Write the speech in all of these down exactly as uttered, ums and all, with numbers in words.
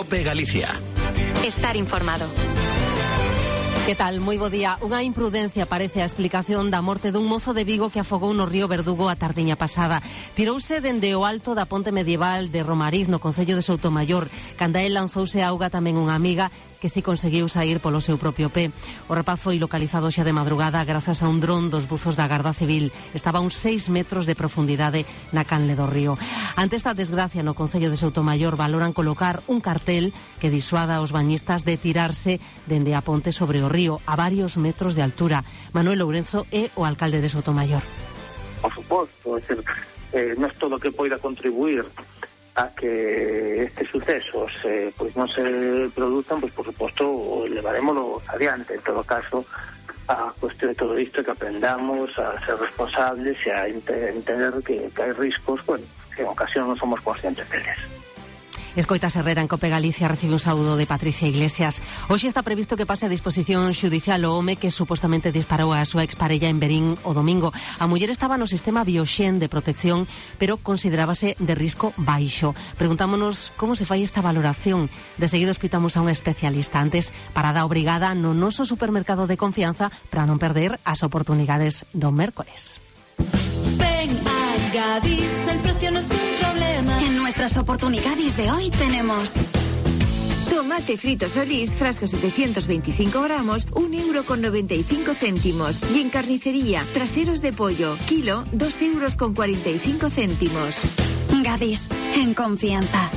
COPE Galicia. Estar informado. Que tal? Moi bo día. Unha imprudencia parece a explicación da morte dun mozo de Vigo que afogou no río Verdugo a tardiña pasada. Tirouse dende o alto da ponte medieval de Romariz, no concello de Soutomaior. Canda el lanzouse a auga tamén unha amiga que si conseguiu sair polo seu propio pé. O rapaz foi localizado xa de madrugada grazas a un dron dos buzos da Garda Civil. Estaba a uns seis metros de profundidade na canle do río. Ante esta desgracia no concello de Soutomaior valoran colocar un cartel que disuada aos bañistas de tirarse dende a ponte sobre o río a varios metros de altura. Manuel Lourenzo é o alcalde de Soutomaior. Por suposto, é dicir, eh, non é todo que poida contribuir a que estes sucesos eh, pois non se produzan, pois por suposto levarémoslo adiante. En todo caso, a cuestión de todo isto é que aprendamos a ser responsables e a entender que, que hai riscos, bueno, que en ocasión non somos conscientes deles. Escoitas Herrera en COPE Galicia recibe un saúdo de Patricia Iglesias. Hoxe está previsto que pase a disposición xudicial o home que supostamente disparou a súa exparella en Verín o domingo. A muller estaba no sistema Bioxen de protección, pero considerábase de risco baixo. Preguntámonos como se fai esta valoración. De seguido escritamos a unha especialista. Antes, parada obrigada no noso supermercado de confianza para non perder as oportunidades do mércores. Ven a Gadis, el precio no es un problema. En nuestras oportunidades de hoy tenemos tomate frito Solís, frasco setecientos veinticinco gramos, un euro con noventa y cinco céntimos. Y en carnicería, traseros de pollo, kilo, dos euros con cuarenta y cinco céntimos. Gadis, en confianza.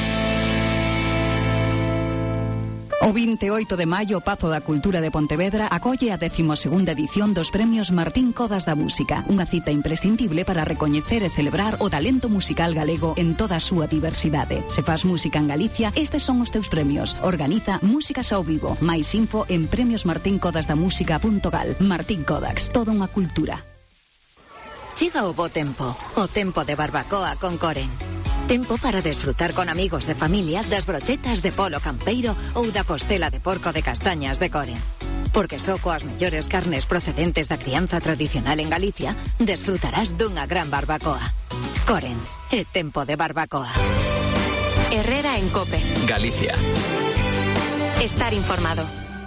O vinte e oito de maio, o Pazo da Cultura de Pontevedra acolle a décima segunda edición dos Premios Martín Codas da Música, unha cita imprescindible para recoñecer e celebrar o talento musical galego en toda a súa diversidade. Se faz música en Galicia, estes son os teus premios. Organiza Músicas ao Vivo. Mais info en premios martín codas da música punto gal. Martín Codax, toda unha cultura. Chega o bo tempo, o tempo de barbacoa con Coren. Tempo para desfrutar con amigos e familia das brochetas de polo campeiro ou da costela de porco de castañas de Coren. Porque só coas mellores carnes procedentes da crianza tradicional en Galicia desfrutarás dunha gran barbacoa. Coren, é tempo de barbacoa. Herrera en COPE Galicia. Estar informado.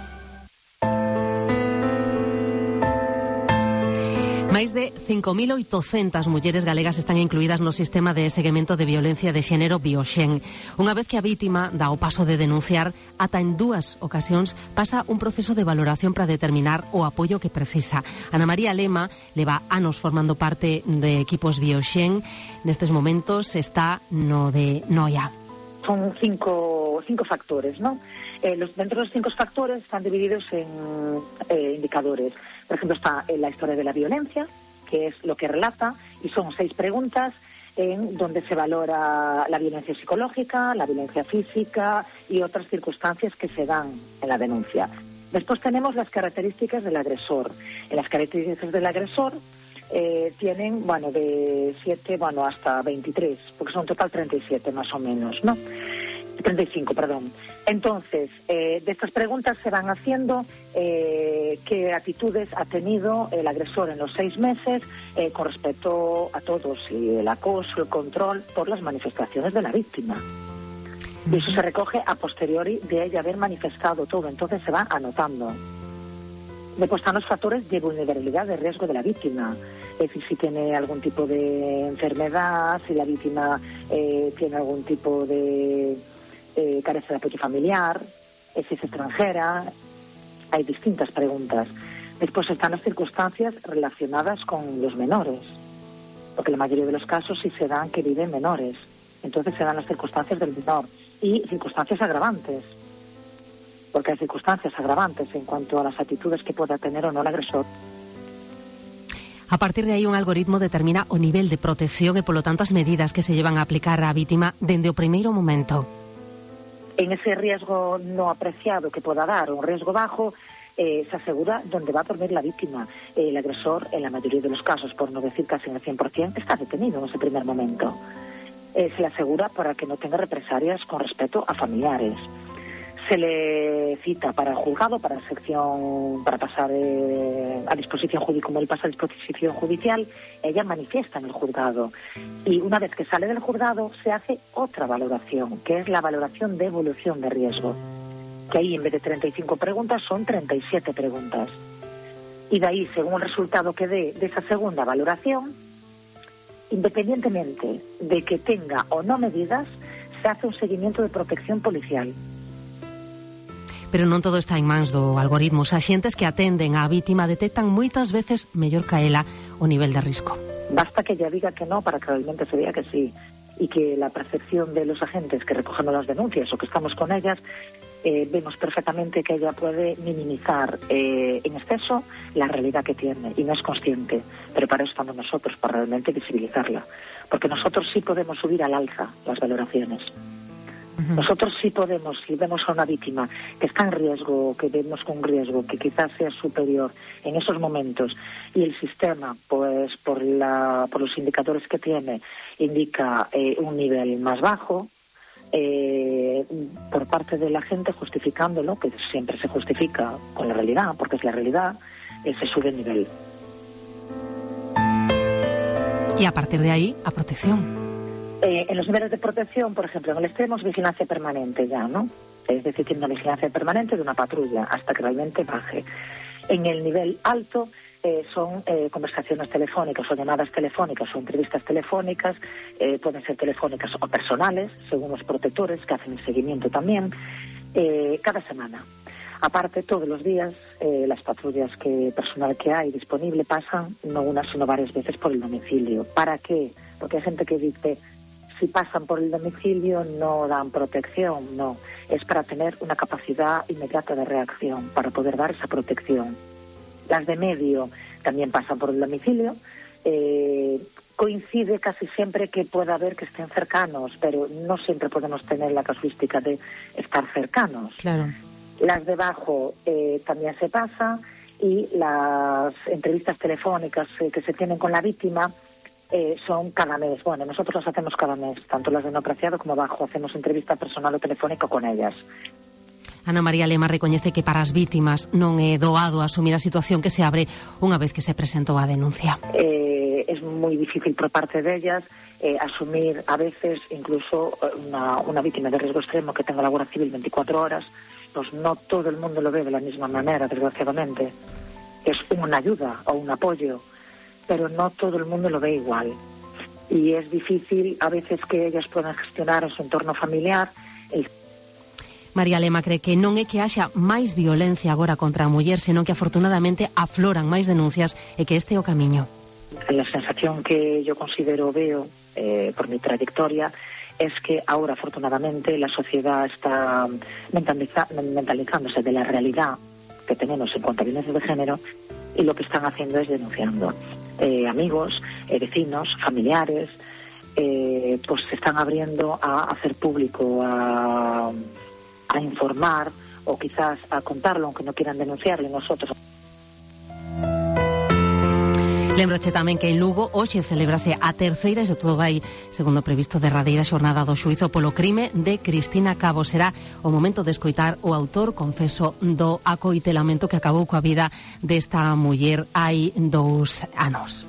Máis de cinco mil oitocentas mulleres galegas están incluídas no sistema de seguimento de violencia de xénero Bioxen. Unha vez que a vítima dá o paso de denunciar, ata en dúas ocasións pasa un proceso de valoración para determinar o apoio que precisa. Ana María Lema leva anos formando parte de equipos Bioxen. Nestes momentos está no de Noia. Son cinco, cinco factores, ¿no? Eh, los, dentro de los cinco factores están divididos en eh, indicadores. Por ejemplo, está eh, la historia de la violencia, que es lo que relata, y son seis preguntas en donde se valora la violencia psicológica, la violencia física y otras circunstancias que se dan en la denuncia. Después tenemos las características del agresor. En las características del agresor eh, tienen, bueno, de siete, bueno, hasta veintitrés, porque son en total treinta y siete más o menos, ¿no? treinta y cinco, perdón. Entonces, eh, de estas preguntas se van haciendo eh, qué actitudes ha tenido el agresor en los seis meses eh, con respecto a todos, y el acoso, el control por las manifestaciones de la víctima. Y eso se recoge a posteriori de ella haber manifestado todo, entonces se va anotando. Después están los factores de vulnerabilidad, de riesgo de la víctima. Es decir, si tiene algún tipo de enfermedad, si la víctima eh, tiene algún tipo de eh, carece de apoyo familiar, eh, si es extranjera. Hay distintas preguntas. Después están las circunstancias relacionadas con los menores, porque la mayoría de los casos sí se dan que viven menores. Entonces se dan las circunstancias del menor y circunstancias agravantes, porque hay circunstancias agravantes en cuanto a las actitudes que pueda tener o no el agresor. A partir de aí, un algoritmo determina o nivel de protección e, polo tanto, as medidas que se llevan a aplicar á vítima dende o primeiro momento. En ese riesgo no apreciado que pueda dar, un riesgo bajo, eh, se asegura dónde va a dormir la víctima. Eh, el agresor, en la mayoría de los casos, por no decir casi en el cien por ciento, está detenido en ese primer momento. Eh, se le asegura para que no tenga represalias con respecto a familiares. se le cita para el juzgado, para sección, para pasar eh, a disposición judicial, como él pasa a disposición judicial, ella manifiesta en el juzgado. Y una vez que sale del juzgado, se hace otra valoración, que es la valoración de evolución de riesgo. Que ahí, en vez de treinta y cinco preguntas, son treinta y siete preguntas. Y de ahí, según el resultado que dé de esa segunda valoración, independientemente de que tenga o no medidas, se hace un seguimiento de protección policial. Pero non todo está en mans do algoritmo. Os axentes que atenden á vítima detectan moitas veces mellor que a ela o nivel de risco. Basta que ella diga que no para que realmente se vea que sí. Y que la percepción de los agentes que recogen las denuncias o que estamos con ellas, eh, vemos perfectamente que ella puede minimizar eh, en exceso la realidad que tiene y no es consciente. Pero para eso estamos nosotros, para realmente visibilizarla. Porque nosotros sí podemos subir al alza las valoraciones. Uh-huh. Nosotros sí podemos, si vemos a una víctima que está en riesgo, que vemos con un riesgo que quizás sea superior en esos momentos y el sistema, pues por la por los indicadores que tiene, indica eh, un nivel más bajo, eh, por parte de la gente justificándolo, que siempre se justifica con la realidad, porque es la realidad, eh, se sube el nivel. Y a partir de ahí, a protección. Eh, en los niveles de protección, por ejemplo, en el extremo es vigilancia permanente ya, ¿no? Es decir, tiene una vigilancia permanente de una patrulla hasta que realmente baje. En el nivel alto eh, son eh, conversaciones telefónicas o llamadas telefónicas o entrevistas telefónicas, eh, pueden ser telefónicas o personales, según los protectores que hacen el seguimiento también, eh, cada semana. Aparte, todos los días, eh, las patrullas que personal que hay disponible pasan no una sino varias veces por el domicilio. ¿Para qué? Porque hay gente que dice, si pasan por el domicilio no dan protección, no. Es para tener una capacidad inmediata de reacción, para poder dar esa protección. Las de medio también pasan por el domicilio. Eh, coincide casi siempre que pueda haber que estén cercanos, pero no siempre podemos tener la casuística de estar cercanos. Claro. Las de bajo eh, también se pasa y las entrevistas telefónicas eh, que se tienen con la víctima Eh, son cada mes. Bueno, nosotros las hacemos cada mes, tanto las de no apreciado como bajo. Hacemos entrevista personal o telefónica con ellas. Ana María Lema recoñece que para as vítimas non é doado asumir a situación que se abre unha vez que se presentou a denuncia. Eh, es moi difícil por parte de ellas eh, asumir a veces incluso una, una víctima de riesgo extremo que tenga la Guardia Civil veinticuatro horas, pues no todo el mundo lo ve de la misma manera, desgraciadamente. Es una ayuda o un apoyo, pero no todo el mundo lo ve igual. Y es difícil a veces que ellas puedan gestionar en su entorno familiar. El... María Lema cree que non é que haxa máis violencia agora contra a muller, senón que afortunadamente afloran máis denuncias e que este é o camiño. La sensación que yo considero veo eh, por mi trayectoria es que ahora afortunadamente la sociedad está mentaliza- mentalizándose de la realidad que tenemos en cuanto a violencia de género y lo que están haciendo es denunciando. Eh, amigos, eh, vecinos, familiares, eh, pues se están abriendo a hacer público, a, a informar o quizás a contarlo, aunque no quieran denunciarlo nosotros. Lembroche tamén que en Lugo hoxe celebrase a terceira e se todo vai segundo previsto derradeira xornada do xuízo polo crime de Cristina Cabo. Será o momento de escoitar o autor confeso do acoitelamento que acabou coa vida desta muller hai dous anos.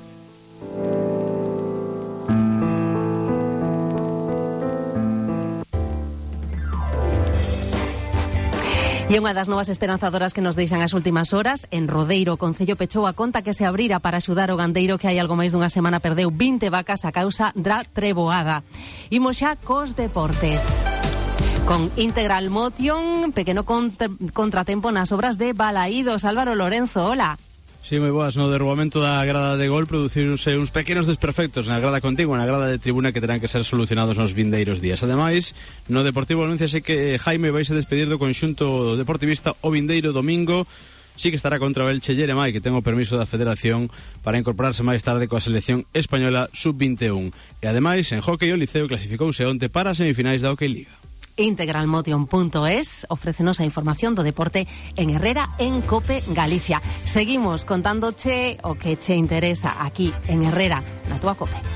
E unha das novas esperanzadoras que nos deixan as últimas horas, en Rodeiro, o Concello pechou a conta que se abrira para axudar o gandeiro que hai algo máis dunha semana perdeu vinte vacas a causa da treboada. Imos xa cos deportes. Con Integral Motion, pequeno contra, contratempo nas obras de Balaídos. Álvaro Lorenzo, hola. Sí, moi boas. No derrubamento da grada de gol producironse uns pequenos desperfectos na grada contigua, na grada de tribuna, que terán que ser solucionados nos vindeiros días. Ademais, no Deportivo anunciase que Jaime vai se despedir do conxunto deportivista o vindeiro domingo. Sí que estará contra o Elche Yeremai, que ten o permiso da Federación para incorporarse máis tarde coa selección española sub vinte e un. E ademais, en hóquei o Liceo clasificouse onte para as semifinais da Hockey Liga. integralmotion punto es ofrécenos a información do deporte en Herrera en Cope Galicia. Seguimos contándoche o que che interesa aquí en Herrera, na túa Cope.